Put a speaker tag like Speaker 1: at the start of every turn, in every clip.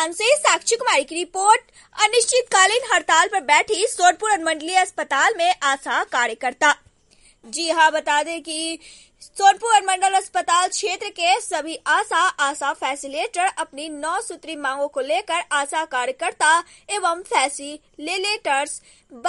Speaker 1: सिवान से साक्षी कुमारी की रिपोर्ट। अनिश्चितकालीन हड़ताल पर बैठी सोनपुर अनुमंडलीय अस्पताल में आशा कार्यकर्ता। जी हां, बता दें कि सोनपुर अनुमंडल अस्पताल क्षेत्र के सभी आशा फैसिलिटेटर अपनी 9 सूत्री मांगों को लेकर आशा कार्यकर्ता एवं फैसिलिटेटर्स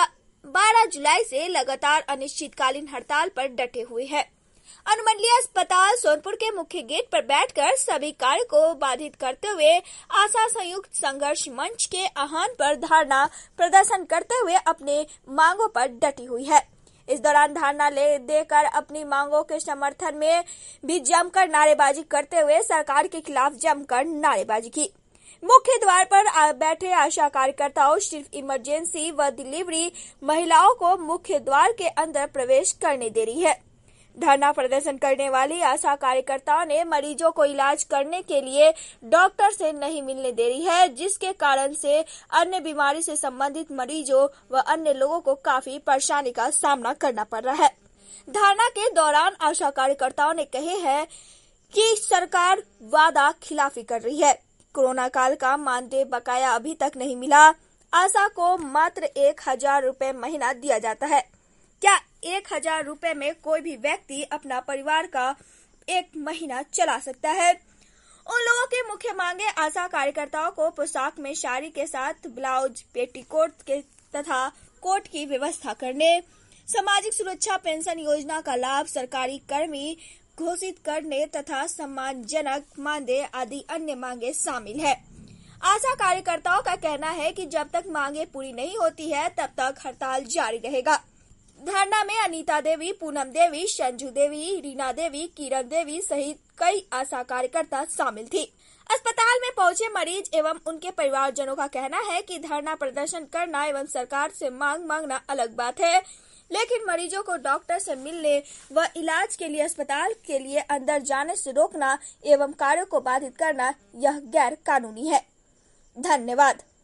Speaker 1: 12 जुलाई से लगातार अनिश्चितकालीन हड़ताल पर डटे हुए हैं। अनुमंडलीय अस्पताल सोनपुर के मुख्य गेट पर बैठकर सभी कार्य को बाधित करते हुए आशा संयुक्त संघर्ष मंच के आह्वान पर धरना प्रदर्शन करते हुए अपने मांगों पर डटी हुई है। इस दौरान धरना देकर अपनी मांगों के समर्थन में भी जमकर नारेबाजी करते हुए सरकार के खिलाफ जमकर नारेबाजी की। मुख्य द्वार पर बैठे आशा कार्यकर्ताओं सिर्फ इमरजेंसी व डिलीवरी महिलाओं को मुख्य द्वार के अंदर प्रवेश करने दे रही है। धरना प्रदर्शन करने वाली आशा कार्यकर्ताओं ने मरीजों को इलाज करने के लिए डॉक्टर से नहीं मिलने दे रही है, जिसके कारण से अन्य बीमारी से संबंधित मरीजों व अन्य लोगों को काफी परेशानी का सामना करना पड़ रहा है। धरना के दौरान आशा कार्यकर्ताओं ने कहे हैं कि सरकार वादा खिलाफी कर रही है। कोरोना काल का मानदेय बकाया अभी तक नहीं मिला। आशा को मात्र 1000 रुपए महीना दिया जाता है। क्या 1000 रुपए में कोई भी व्यक्ति अपना परिवार का एक महीना चला सकता है? उन लोगों की मुख्य मांगे आशा कार्यकर्ताओं को पोशाक में साड़ी के साथ ब्लाउज, पेटीकोट के तथा कोट की व्यवस्था करने, सामाजिक सुरक्षा पेंशन योजना का लाभ सरकारी कर्मी घोषित करने तथा सम्मानजनक मानदेय आदि अन्य मांगे शामिल है। आशा कार्यकर्ताओं का कहना है कि जब तक मांगे पूरी नहीं होती है तब तक हड़ताल जारी रहेगा। धरना में अनीता देवी, पूनम देवी, संजू देवी, रीना देवी, किरण देवी सहित कई आशा कार्यकर्ता शामिल थी। अस्पताल में पहुंचे मरीज एवं उनके परिवारजनों का कहना है कि धरना प्रदर्शन करना एवं सरकार से मांग मांगना अलग बात है, लेकिन मरीजों को डॉक्टर से मिलने व इलाज के लिए अस्पताल के लिए अंदर जाने से रोकना एवं कार्यों को बाधित करना यह गैर कानूनी है। धन्यवाद।